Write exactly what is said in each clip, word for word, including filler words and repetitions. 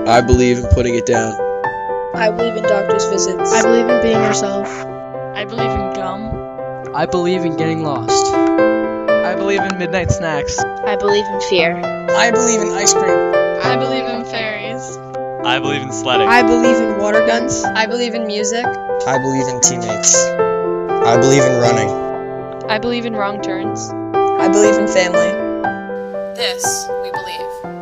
I believe in putting it down. I believe in doctor's visits. I believe in being yourself. I believe in gum. I believe in getting lost. I believe in midnight snacks. I believe in fear. I believe in ice cream. I believe in fairies. I believe in sledding. I believe in water guns. I believe in music. I believe in teammates. I believe in running. I believe in wrong turns. I believe in family. This we believe.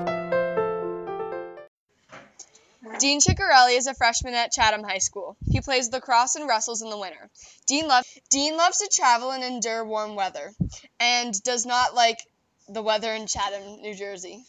Dean Ciccarelli is a freshman at Chatham High School. He plays lacrosse and wrestles in the winter. Dean, lo- Dean loves to travel and endure warm weather, and does not like the weather in Chatham, New Jersey.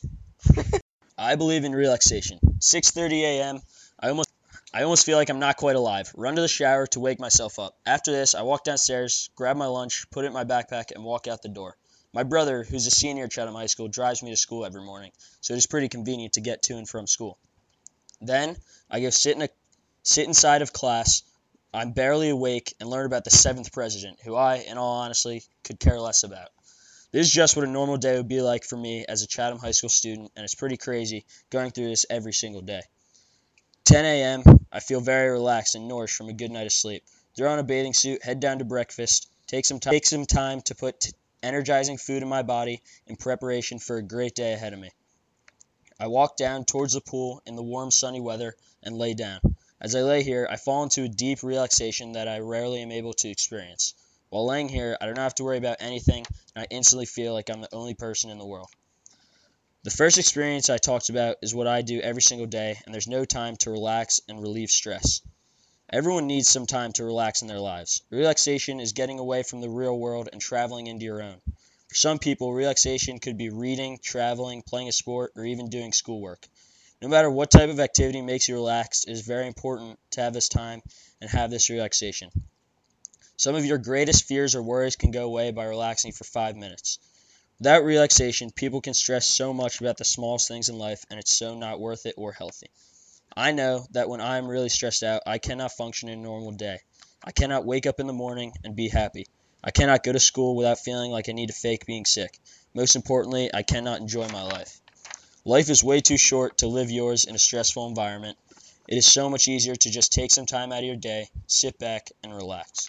I believe in relaxation. six thirty a.m. I almost I almost feel like I'm not quite alive. Run to the shower to wake myself up. After this, I walk downstairs, grab my lunch, put it in my backpack, and walk out the door. My brother, who's a senior at Chatham High School, drives me to school every morning, so it is pretty convenient to get to and from school. Then, I go sit in a sit inside of class. I'm barely awake and learn about the seventh president, who I, in all honesty, could care less about. This is just what a normal day would be like for me as a Chatham High School student, and it's pretty crazy going through this every single day. ten a.m., I feel very relaxed and nourished from a good night of sleep. Throw on a bathing suit, head down to breakfast, take some time, take some time to put t- energizing food in my body in preparation for a great day ahead of me. I walk down towards the pool in the warm, sunny weather and lay down. As I lay here, I fall into a deep relaxation that I rarely am able to experience. While laying here, I don't have to worry about anything, and I instantly feel like I'm the only person in the world. The first experience I talked about is what I do every single day, and there's no time to relax and relieve stress. Everyone needs some time to relax in their lives. Relaxation is getting away from the real world and traveling into your own. For some people, relaxation could be reading, traveling, playing a sport, or even doing schoolwork. No matter what type of activity makes you relaxed, it is very important to have this time and have this relaxation. Some of your greatest fears or worries can go away by relaxing for five minutes. Without relaxation, people can stress so much about the smallest things in life, and it's so not worth it or healthy. I know that when I am really stressed out, I cannot function in a normal day. I cannot wake up in the morning and be happy. I cannot go to school without feeling like I need to fake being sick. Most importantly, I cannot enjoy my life. Life is way too short to live yours in a stressful environment. It is so much easier to just take some time out of your day, sit back, and relax.